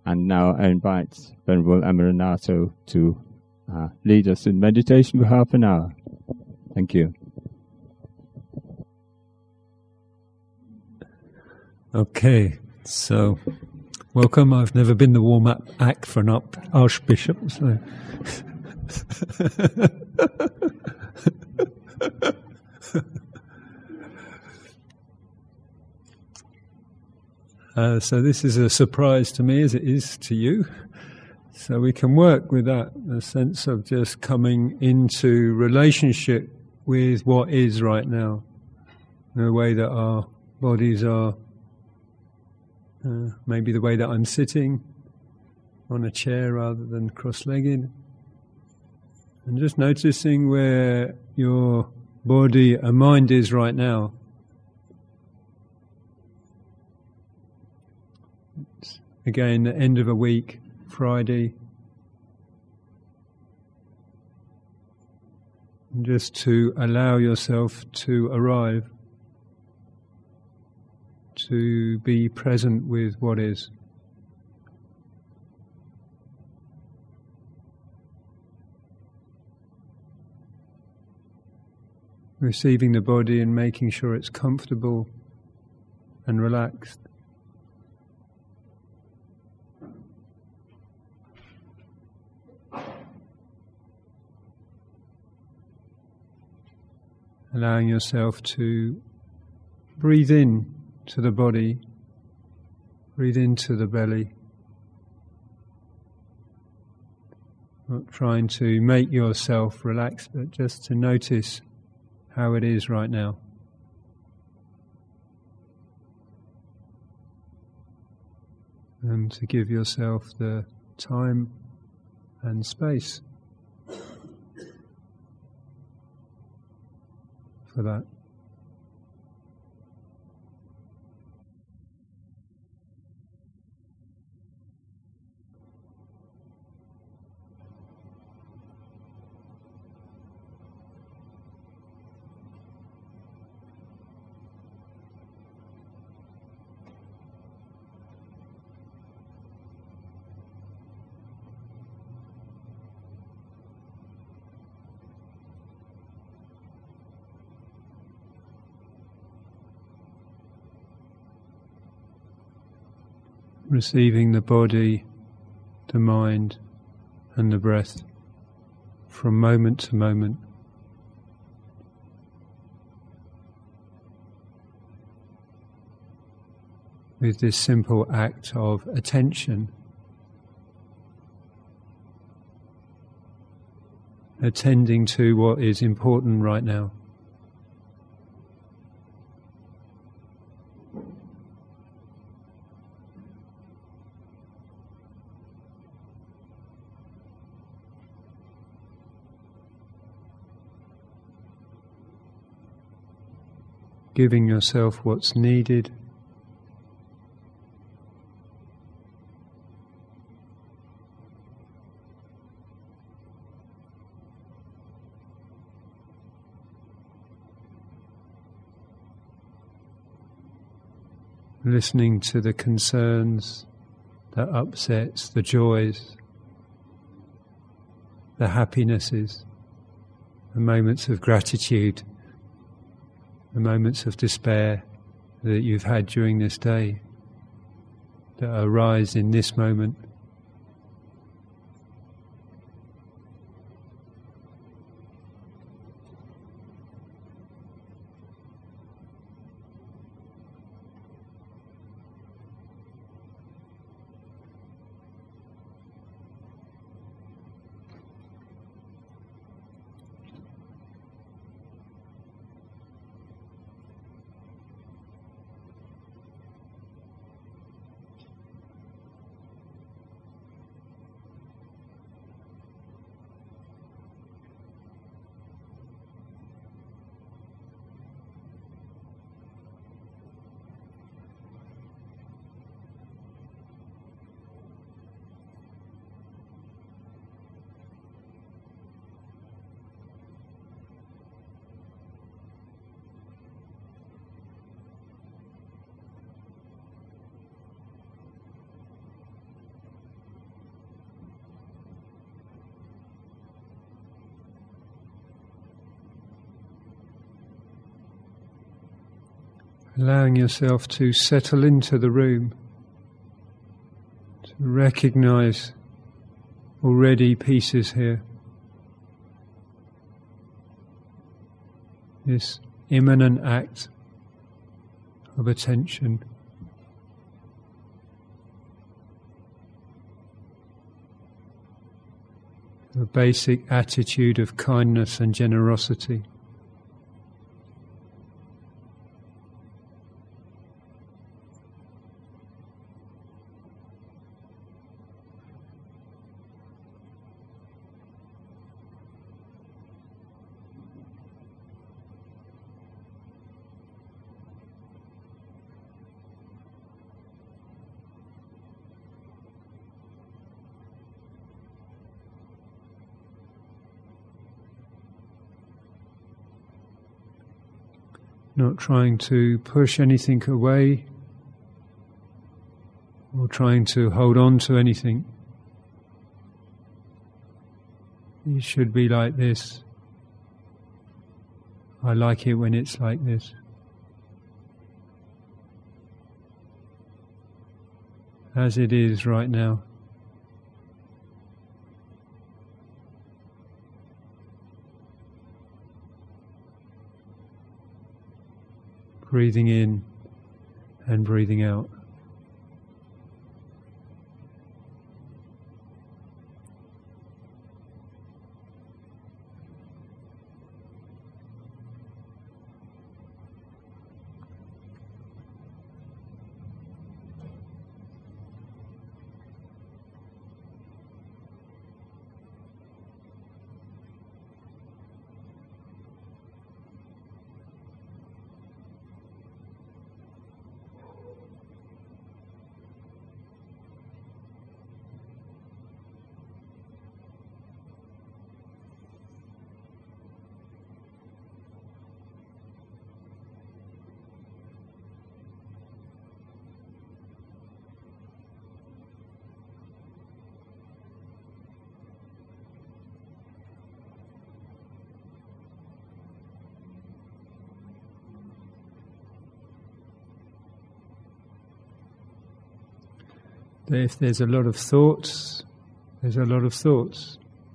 And now I invite Venerable Amaranato to lead us in meditation for half an hour. Thank you. Okay, so welcome. I've never been the warm-up act for an archbishop, so so this is a surprise to me as it is to you. So we can work with that, the sense of just coming into relationship with what is right now, the way that our bodies are, maybe the way that I'm sitting on a chair rather than cross-legged, and just noticing where your body and mind is right now. Again, the end of a week, Friday. And just to allow yourself to arrive, to be present with what is. Receiving the body and making sure it's comfortable and relaxed. Allowing yourself to breathe in to the body, breathe into the belly. Not trying to make yourself relax, but just to notice how it is right now. And to give yourself the time and space for that. Receiving the body, the mind, and the breath from moment to moment. With this simple act of attention, attending to what is important right now. Giving yourself what's needed. Listening to the concerns, the upsets, the joys, the happinesses, the moments of gratitude, the moments of despair that you've had during this day, that arise in this moment. allowing yourself to settle into the room, to recognize already pieces here. This imminent act of attention. A basic attitude of kindness and generosity. Not trying to push anything away or trying to hold on to anything. It should be like this. I like it when it's like this. As it is right now. Breathing in and breathing out. If there's a lot of thoughts, there's a lot of thoughts.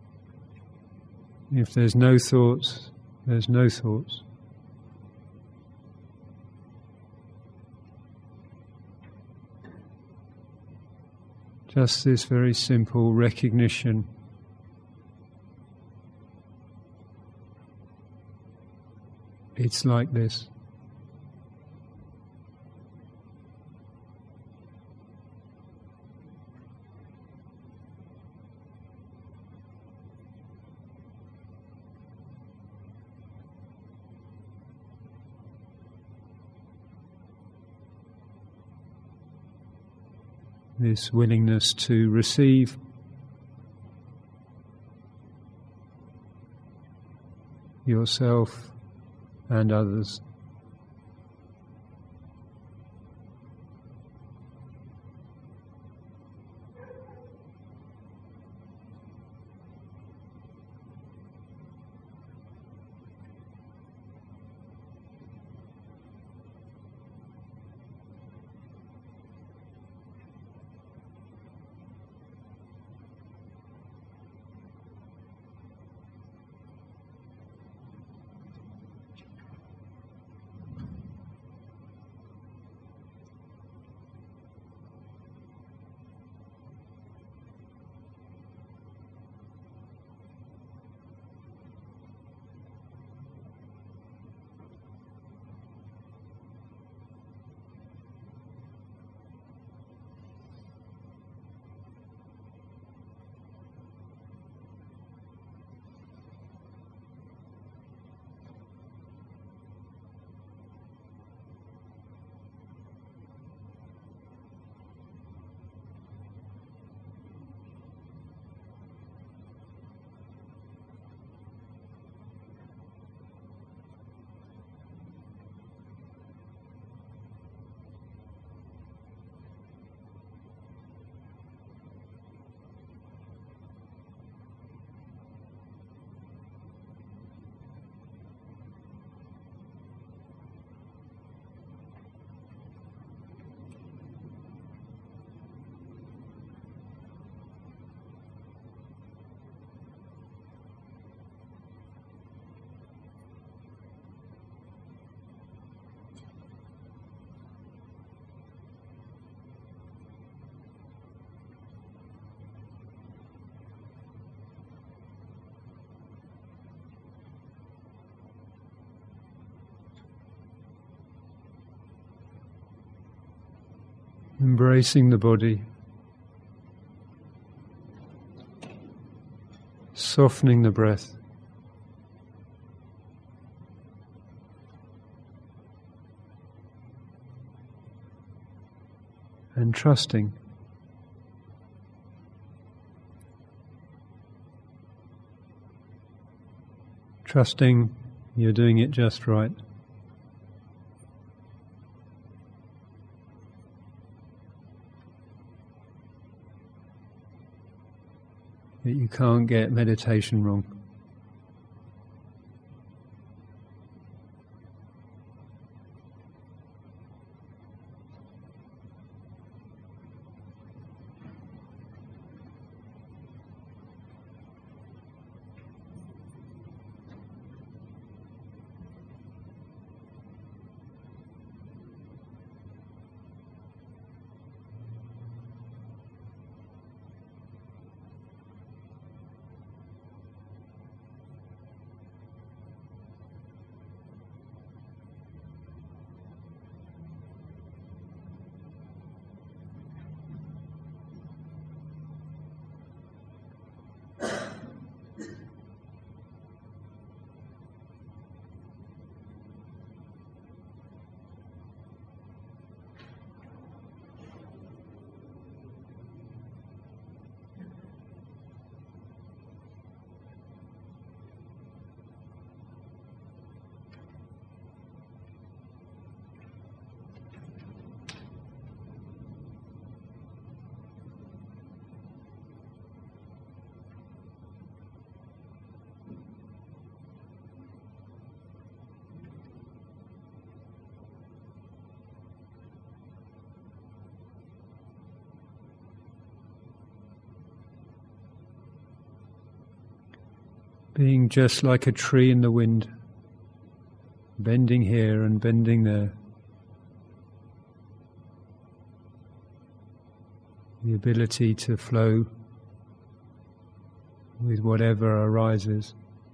If there's no thoughts, there's no thoughts. Just this very simple recognition. It's like this. This willingness to receive yourself and others. Embracing the body, softening the breath, and trusting. Trusting you're doing it just right. That you can't get meditation wrong. Being just like a tree in the wind, bending here and bending there. The ability to flow with whatever arises.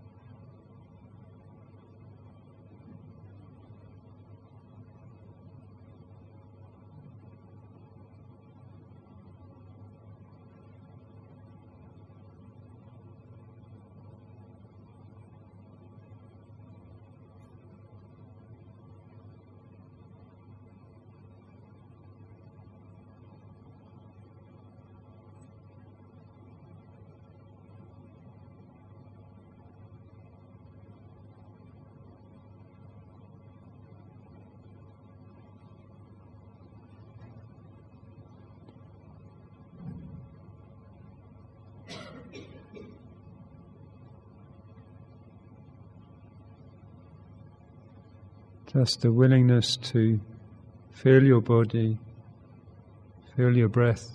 Just the willingness to feel your body, feel your breath.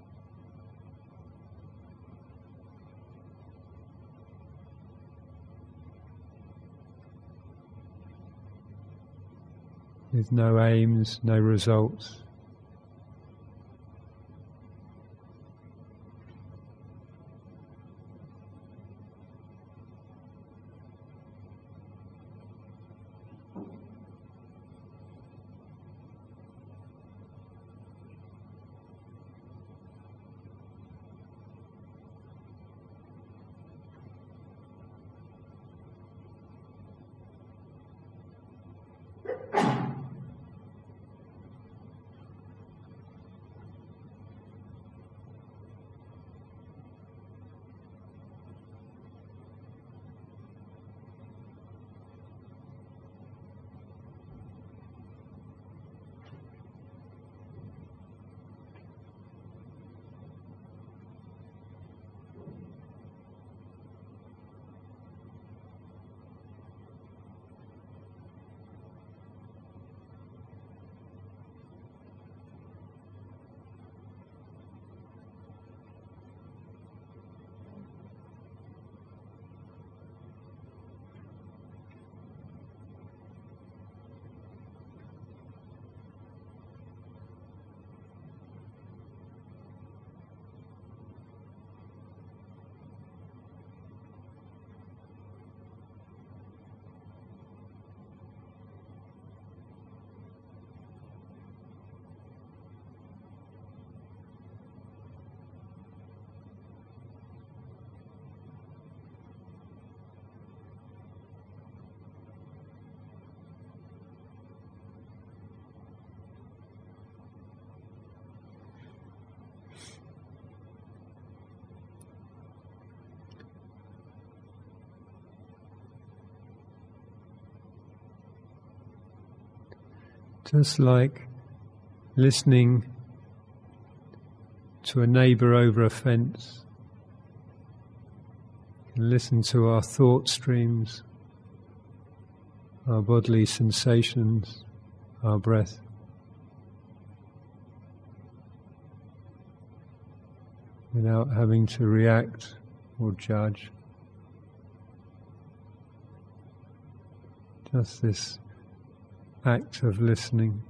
With no aims, no results. Just like listening to a neighbour over a fence. We can listen to our thought streams, our bodily sensations, our breath. Without having to react or judge. Just this act of listening.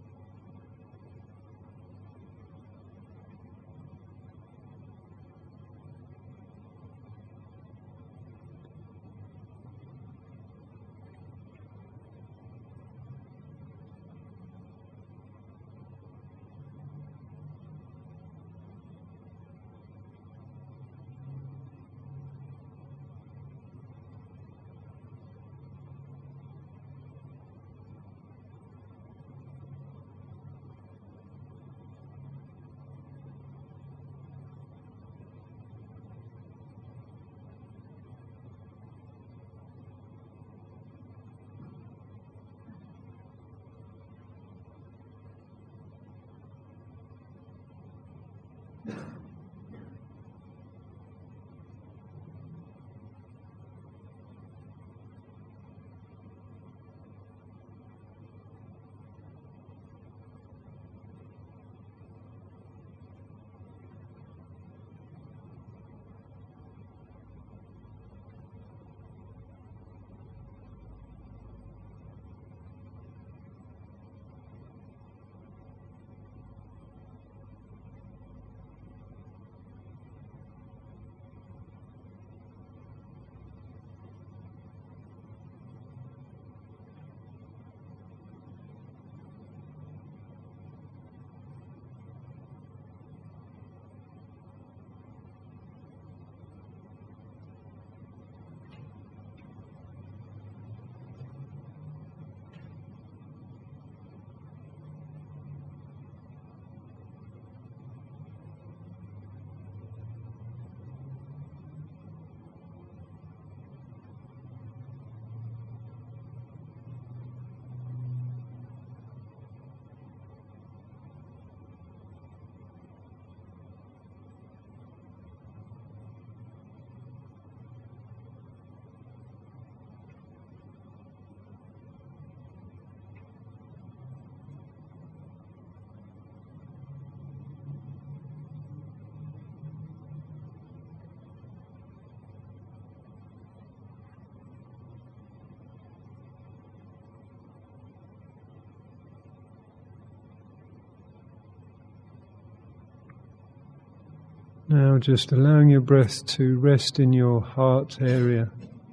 Now just allowing your breath to rest in your heart area,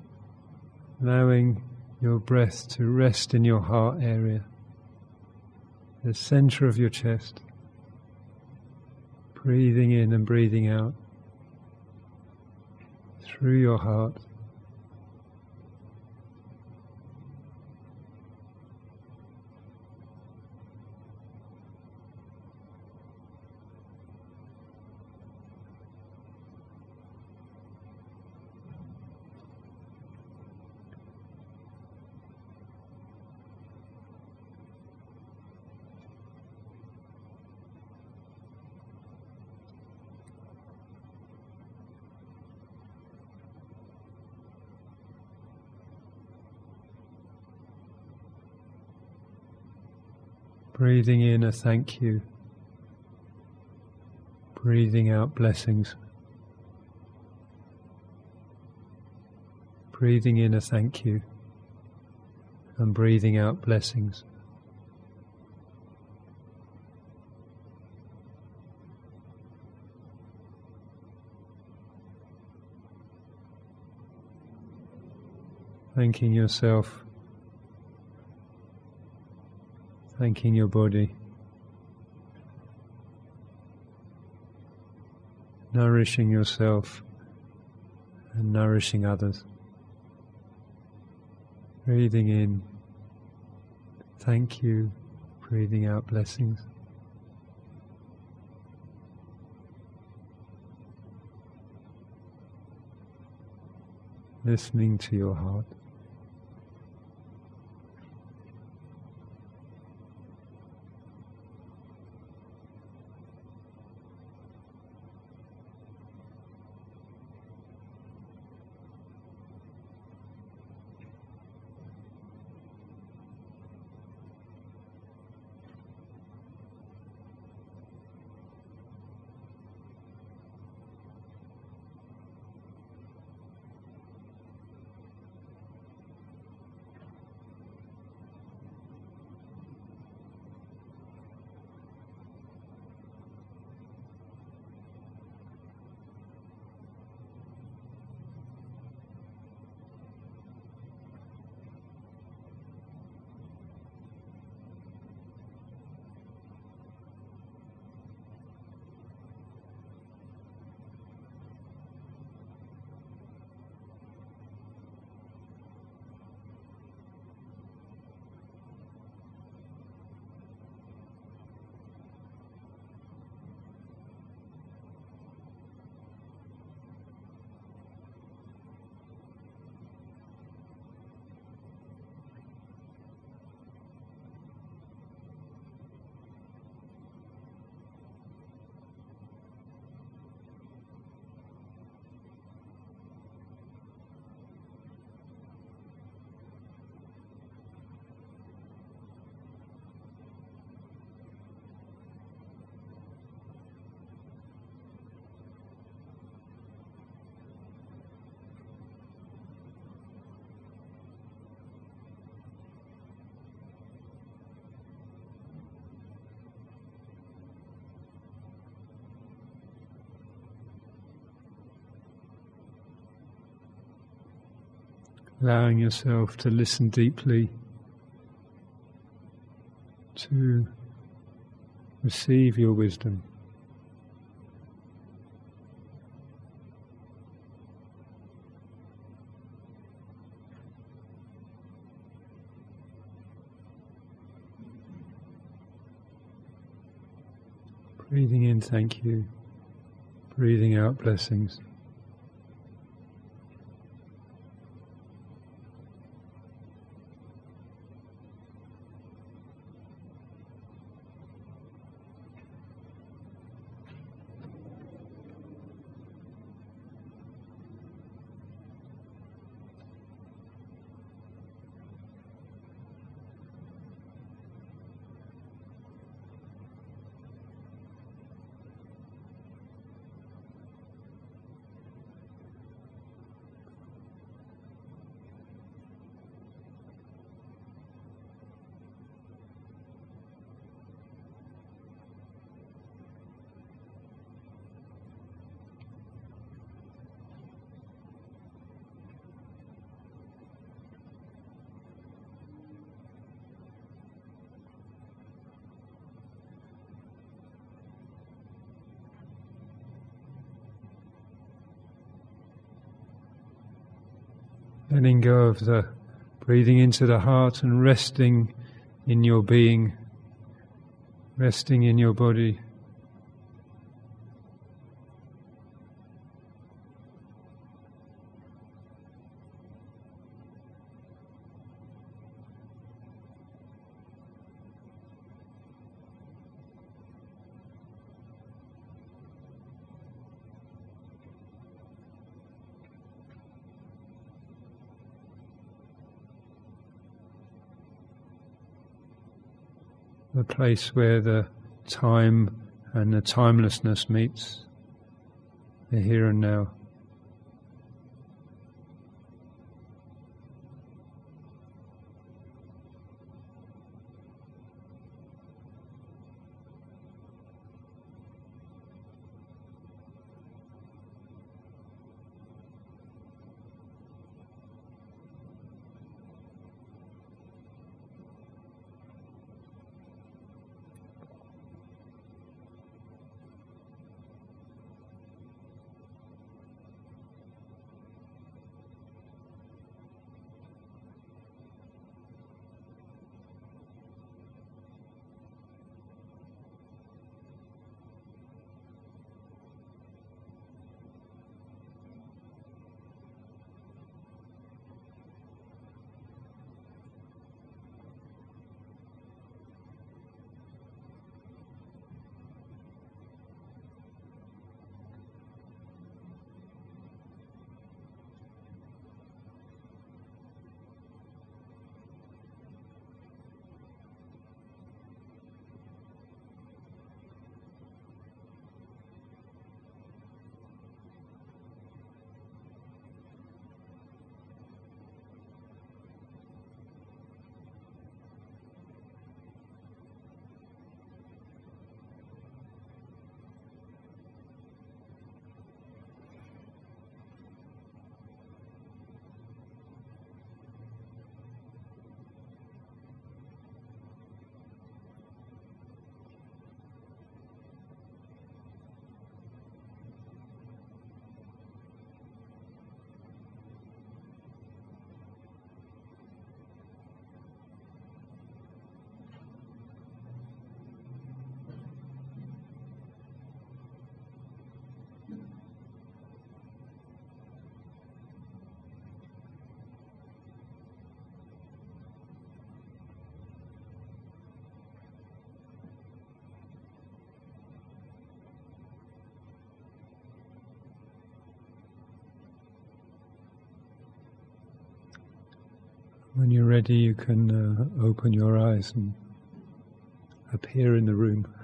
allowing your breath to rest in your heart area, the center of your chest, breathing in and breathing out through your heart. Breathing in a thank you, breathing out blessings. Breathing in a thank you and breathing out blessings. Thanking yourself, thanking your body, nourishing yourself and nourishing others. Breathing in, thank you, breathing out blessings. Listening to your heart. allowing yourself to listen deeply, to receive your wisdom. Breathing in, thank you. Breathing out, blessings. Letting go of the breathing into the heart and resting in your being, resting in your body. The place where the time and the timelessness meets, the here and now. When you're ready, you can open your eyes and appear in the room.